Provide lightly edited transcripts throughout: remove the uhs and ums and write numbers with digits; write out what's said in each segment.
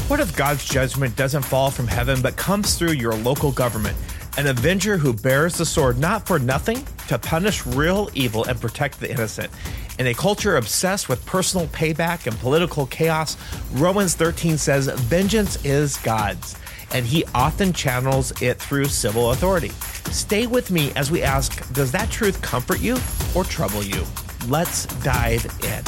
What if God's judgment doesn't fall from heaven but comes through your local government? An avenger who bears the sword not for nothing to punish real evil and protect the innocent. In a culture obsessed with personal payback and political chaos, Romans 13 says, "Vengeance is God's," and he often channels it through civil authority. Stay with me as we ask, does that truth comfort you or trouble you? Let's dive in.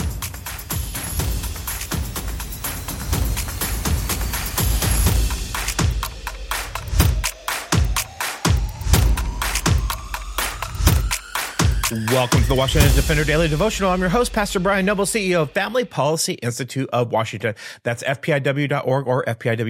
Welcome to the Washington Defender Daily Devotional. I'm your host, Pastor Brian Noble, CEO of Family Policy Institute of Washington. That's fpiw.org or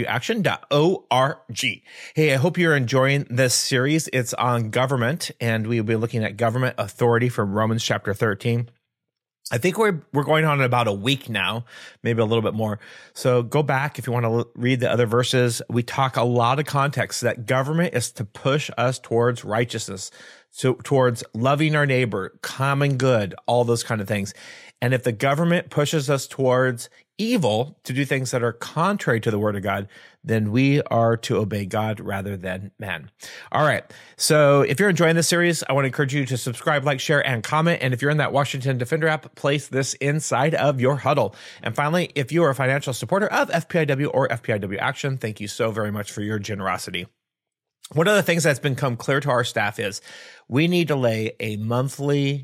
fpiwaction.org. Hey, I hope you're enjoying this series. It's on government, and we'll be looking at government authority from Romans chapter 13. I think we're going on about a week now, maybe a little bit more. So go back if you want to read the other verses. We talk a lot of context that government is to push us towards righteousness, so towards loving our neighbor, common good, all those kind of things. And if the government pushes us towards evil, to do things that are contrary to the word of God, then we are to obey God rather than man. All right. So if you're enjoying this series, I want to encourage you to subscribe, like, share, and comment. And if you're in that Washington Defender app, place this inside of your huddle. And finally, if you are a financial supporter of FPIW or FPIW Action, thank you so very much for your generosity. One of the things that's become clear to our staff is we need to lay a monthly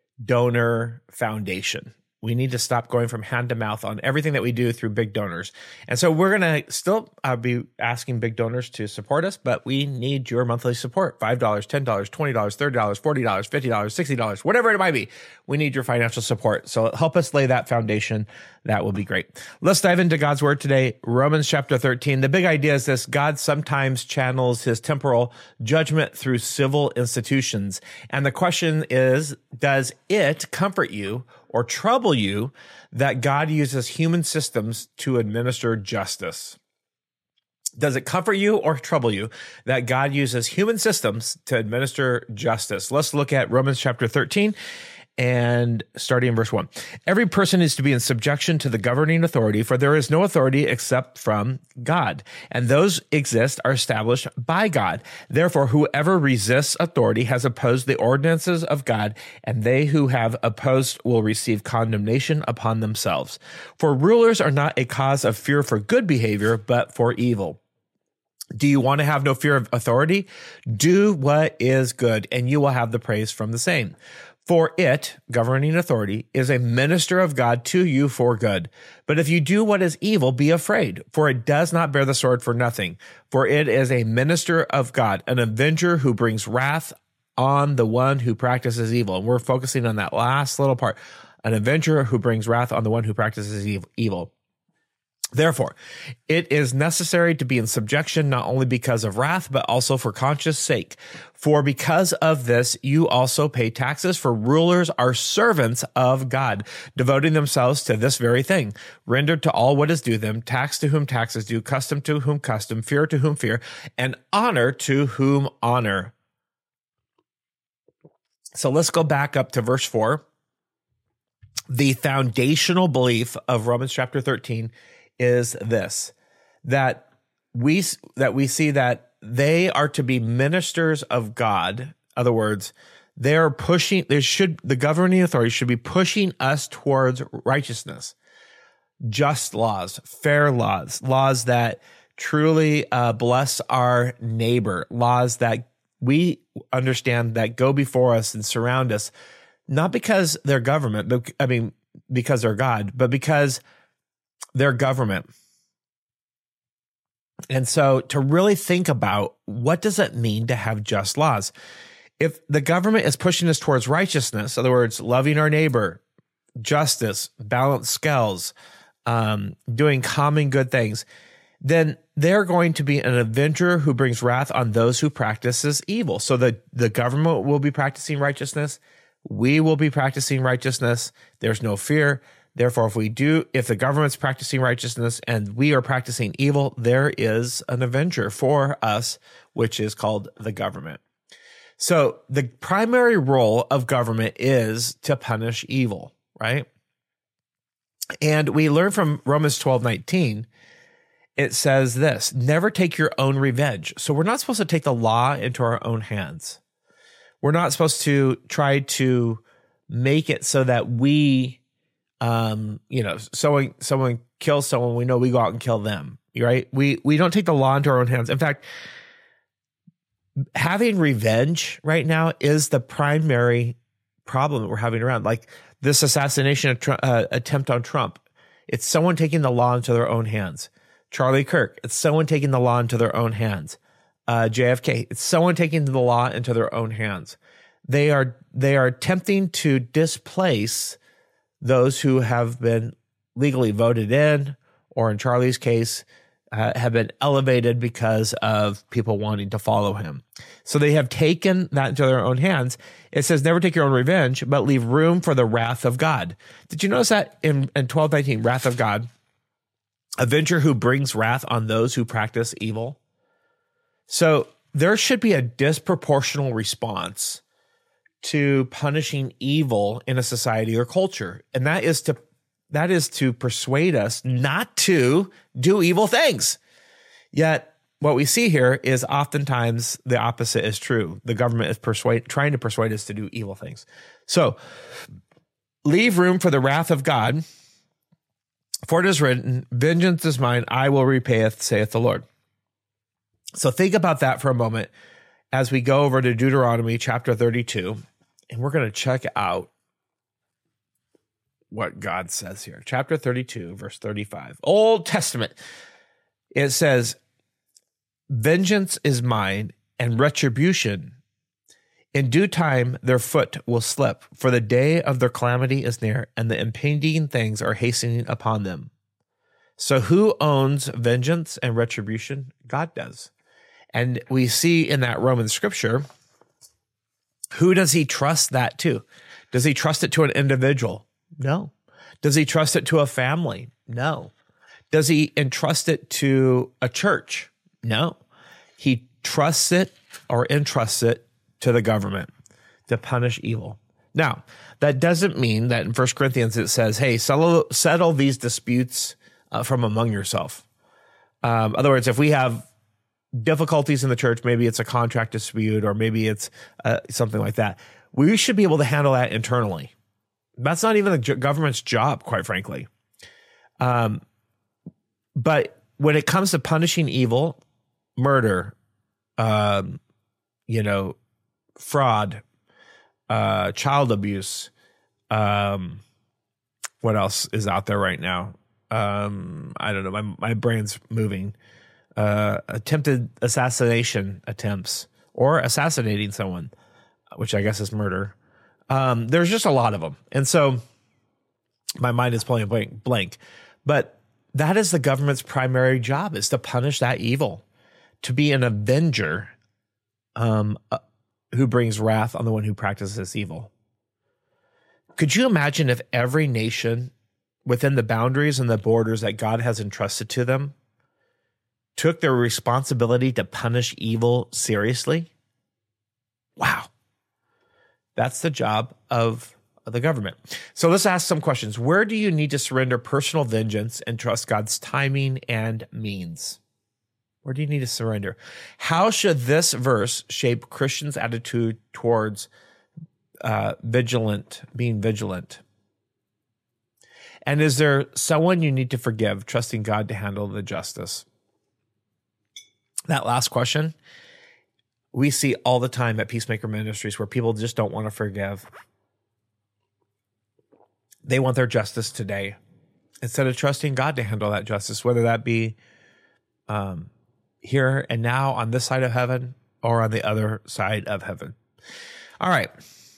donor foundation. We need to stop going from hand to mouth on everything that we do through big donors. And so we're going to still be asking big donors to support us, but we need your monthly support. $5, $10, $20, $30, $40, $50, $60, whatever it might be. We need your financial support. So help us lay that foundation. That will be great. Let's dive into God's word today. Romans chapter 13. The big idea is this: God sometimes channels his temporal judgment through civil institutions. And the question is, does it comfort you or trouble you that God uses human systems to administer justice? Does it comfort you or trouble you that God uses human systems to administer justice? Let's look at Romans chapter 13 and starting in verse 1. Every person is to be in subjection to the governing authority, for there is no authority except from God, and those exist are established by God. Therefore, whoever resists authority has opposed the ordinances of God, and they who have opposed will receive condemnation upon themselves. For rulers are not a cause of fear for good behavior, but for evil. Do you want to have no fear of authority? Do what is good, and you will have the praise from the same. For it, governing authority, is a minister of God to you for good. But if you do what is evil, be afraid, for it does not bear the sword for nothing. For it is a minister of God, an avenger who brings wrath on the one who practices evil. And we're focusing on that last little part, an avenger who brings wrath on the one who practices evil. Therefore, it is necessary to be in subjection, not only because of wrath, but also for conscience sake. For because of this, you also pay taxes, for rulers are servants of God, devoting themselves to this very thing. Rendered to all what is due them, tax to whom tax is due, custom to whom custom, fear to whom fear, and honor to whom honor. So let's go back up to verse 4. The foundational belief of Romans chapter 13 is this, that we see that they are to be ministers of God. In other words, the governing authority should be pushing us towards righteousness, just laws, fair laws, laws that truly bless our neighbor, laws that we understand that go before us and surround us, not because they're government, but because they're God, but because their government. And so to really think about, what does it mean to have just laws? If the government is pushing us towards righteousness, in other words, loving our neighbor, justice, balanced scales, doing common good things, then they're going to be an avenger who brings wrath on those who practices evil. So the government will be practicing righteousness. We will be practicing righteousness. There's no fear. Therefore, if the government's practicing righteousness and we are practicing evil, there is an avenger for us, which is called the government. So the primary role of government is to punish evil, right? And we learn from Romans 12:19 it says this: never take your own revenge. So we're not supposed to take the law into our own hands. We're not supposed to try to make it so that we, someone kills someone, we know we go out and kill them, right? We don't take the law into our own hands. In fact, having revenge right now is the primary problem that we're having around. Like this assassination attempt on Trump, it's someone taking the law into their own hands. Charlie Kirk, it's someone taking the law into their own hands. JFK, it's someone taking the law into their own hands. They are attempting to displace those who have been legally voted in, or in Charlie's case, have been elevated because of people wanting to follow him. So they have taken that into their own hands. It says, never take your own revenge, but leave room for the wrath of God. Did you notice that in 12:19, wrath of God? Avenger who brings wrath on those who practice evil. So there should be a disproportional response to punishing evil in a society or culture. And that is to persuade us not to do evil things. Yet what we see here is oftentimes the opposite is true. The government is trying to persuade us to do evil things. So leave room for the wrath of God, for it is written, vengeance is mine, I will repay, saith the Lord. So think about that for a moment as we go over to Deuteronomy chapter 32, and we're going to check out what God says here. Chapter 32, verse 35. Old Testament. It says, vengeance is mine and retribution. In due time, their foot will slip, for the day of their calamity is near, and the impending things are hastening upon them. So who owns vengeance and retribution? God does. And we see in that Roman scripture, who does he trust that to? Does he trust it to an individual? No. Does he trust it to a family? No. Does he entrust it to a church? No. He trusts it or entrusts it to the government to punish evil. Now, that doesn't mean that in 1 Corinthians it says, hey, settle these disputes from among yourself. In other words, if we have difficulties in the church, maybe it's a contract dispute or maybe it's something like that, we should be able to handle that internally. That's not even the government's job, quite frankly. But when it comes to punishing evil, murder, fraud, child abuse, what else is out there right now? I don't know. My brain's moving. Attempted assassination attempts or assassinating someone, which I guess is murder. There's just a lot of them. And so my mind is pulling blank, but that is the government's primary job, is to punish that evil, to be an avenger, who brings wrath on the one who practices evil. Could you imagine if every nation within the boundaries and the borders that God has entrusted to them took their responsibility to punish evil seriously? Wow. That's the job of the government. So let's ask some questions. Where do you need to surrender personal vengeance and trust God's timing and means? Where do you need to surrender? How should this verse shape Christians' attitude towards being vigilant? And is there someone you need to forgive, trusting God to handle the justice? That last question, we see all the time at Peacemaker Ministries where people just don't want to forgive. They want their justice today instead of trusting God to handle that justice, whether that be here and now on this side of heaven or on the other side of heaven. All right.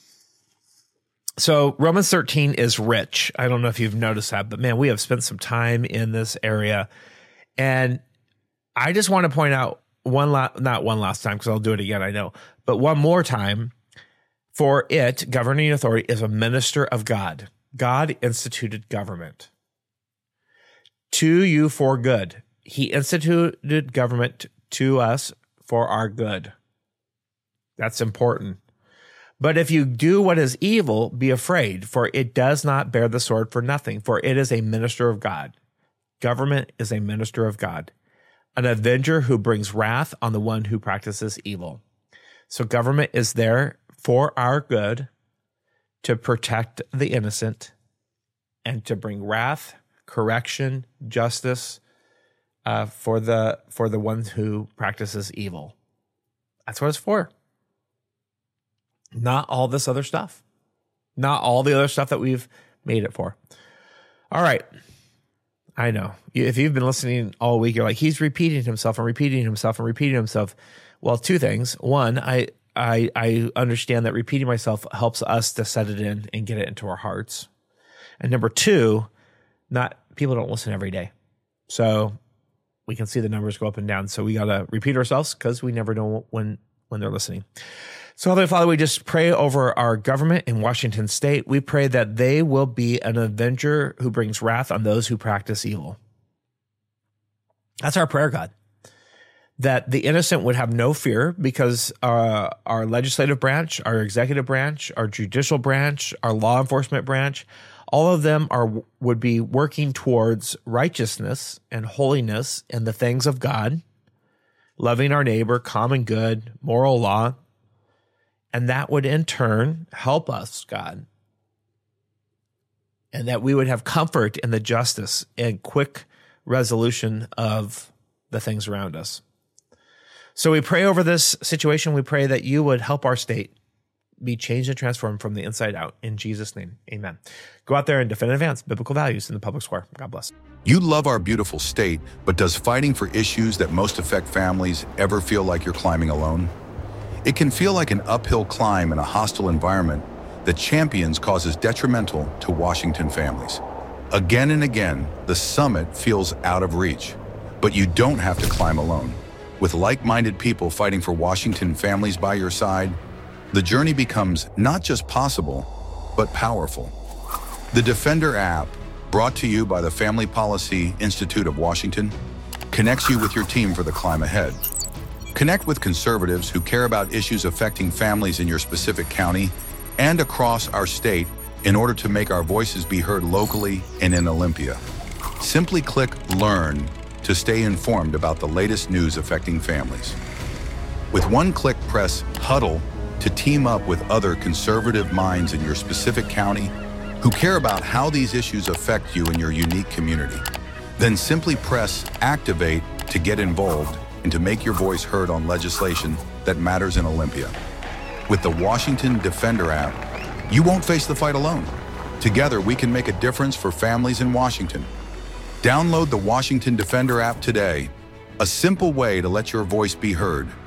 So Romans 13 is rich. I don't know if you've noticed that, but man, we have spent some time in this area. And I just want to point out not one last time, because I'll do it again, I know, but one more time. For it, governing authority, is a minister of God. God instituted government to you for good. He instituted government to us for our good. That's important. But if you do what is evil, be afraid, for it does not bear the sword for nothing, for it is a minister of God. Government is a minister of God. an avenger who brings wrath on the one who practices evil. So government is there for our good, to protect the innocent, and to bring wrath, correction, justice for the one who practices evil. That's what it's for. Not all this other stuff. Not all the other stuff that we've made it for. All right. I know. If you've been listening all week, you're like, he's repeating himself and repeating himself and repeating himself. Well, two things. One, I understand that repeating myself helps us to set it in and get it into our hearts. And number two, people don't listen every day. So we can see the numbers go up and down. So we got to repeat ourselves because we never know when they're listening. So Heavenly Father, we just pray over our government in Washington State. We pray that they will be an avenger who brings wrath on those who practice evil. That's our prayer, God. That the innocent would have no fear because our legislative branch, our executive branch, our judicial branch, our law enforcement branch, all of them would be working towards righteousness and holiness and the things of God, loving our neighbor, common good, moral law. And that would in turn help us, God. And that we would have comfort in the justice and quick resolution of the things around us. So we pray over this situation. We pray that you would help our state be changed and transformed from the inside out. In Jesus' name, amen. Go out there and defend and advance biblical values in the public square. God bless. You love our beautiful state, but does fighting for issues that most affect families ever feel like you're climbing alone? It can feel like an uphill climb in a hostile environment that champions causes detrimental to Washington families. Again and again, the summit feels out of reach, but you don't have to climb alone. With like-minded people fighting for Washington families by your side, the journey becomes not just possible, but powerful. The Defender app, brought to you by the Family Policy Institute of Washington, connects you with your team for the climb ahead. Connect with conservatives who care about issues affecting families in your specific county and across our state in order to make our voices be heard locally and in Olympia. Simply click Learn to stay informed about the latest news affecting families. With one click, press Huddle to team up with other conservative minds in your specific county who care about how these issues affect you in your unique community. Then simply press Activate to get involved and to make your voice heard on legislation that matters in Olympia. With the Washington Defender app, you won't face the fight alone. Together, we can make a difference for families in Washington. Download the Washington Defender app today, a simple way to let your voice be heard